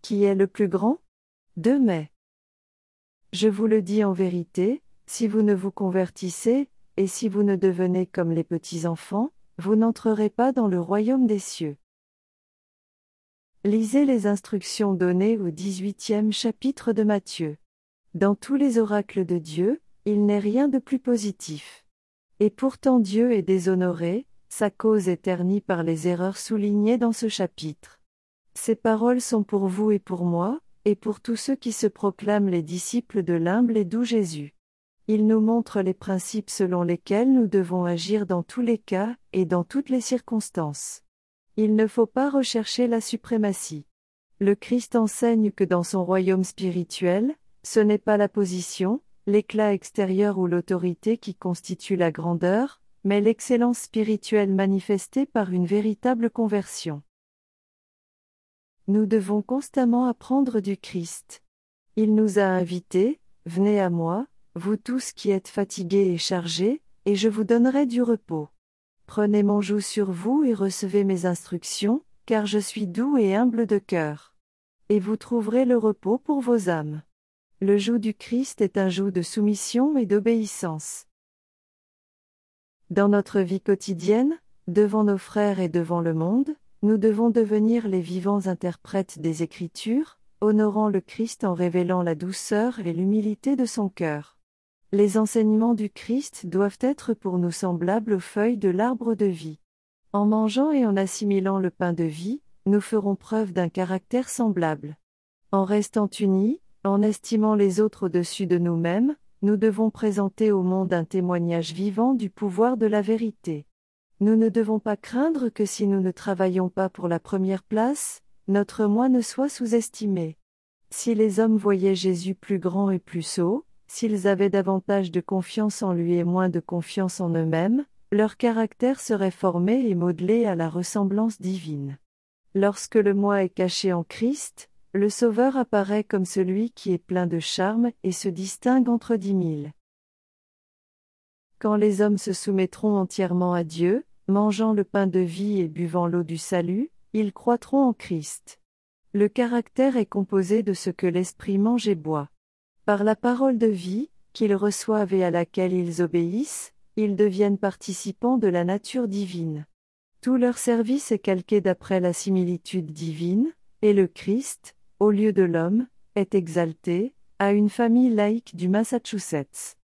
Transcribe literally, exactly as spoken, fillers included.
Qui est le plus grand? deux mai. Je vous le dis en vérité, si vous ne vous convertissez, et si vous ne devenez comme les petits-enfants, vous n'entrerez pas dans le royaume des cieux. Lisez les instructions données au dix-huitième chapitre de Matthieu. Dans tous les oracles de Dieu, il n'est rien de plus positif. Et pourtant Dieu est déshonoré, sa cause est ternie par les erreurs soulignées dans ce chapitre. Ces paroles sont pour vous et pour moi, et pour tous ceux qui se proclament les disciples de l'humble et doux Jésus. Il nous montre les principes selon lesquels nous devons agir dans tous les cas, et dans toutes les circonstances. Il ne faut pas rechercher la suprématie. Le Christ enseigne que dans son royaume spirituel, ce n'est pas la position, l'éclat extérieur ou l'autorité qui constituent la grandeur, mais l'excellence spirituelle manifestée par une véritable conversion. Nous devons constamment apprendre du Christ. Il nous a invités, « Venez à moi, vous tous qui êtes fatigués et chargés, et je vous donnerai du repos. Prenez mon joug sur vous et recevez mes instructions, car je suis doux et humble de cœur. Et vous trouverez le repos pour vos âmes. » Le joug du Christ est un joug de soumission et d'obéissance. Dans notre vie quotidienne, devant nos frères et devant le monde, nous devons devenir les vivants interprètes des Écritures, honorant le Christ en révélant la douceur et l'humilité de son cœur. Les enseignements du Christ doivent être pour nous semblables aux feuilles de l'arbre de vie. En mangeant et en assimilant le pain de vie, nous ferons preuve d'un caractère semblable. En restant unis, en estimant les autres au-dessus de nous-mêmes, nous devons présenter au monde un témoignage vivant du pouvoir de la vérité. Nous ne devons pas craindre que si nous ne travaillons pas pour la première place, notre moi ne soit sous-estimé. Si les hommes voyaient Jésus plus grand et plus sot, s'ils avaient davantage de confiance en lui et moins de confiance en eux-mêmes, leur caractère serait formé et modelé à la ressemblance divine. Lorsque le moi est caché en Christ, le Sauveur apparaît comme celui qui est plein de charme et se distingue entre dix mille. Quand les hommes se soumettront entièrement à Dieu, mangeant le pain de vie et buvant l'eau du salut, ils croîtront en Christ. Le caractère est composé de ce que l'Esprit mange et boit. Par la parole de vie, qu'ils reçoivent et à laquelle ils obéissent, ils deviennent participants de la nature divine. Tout leur service est calqué d'après la similitude divine, et le Christ, au lieu de l'homme, est exalté, à une famille laïque du Massachusetts.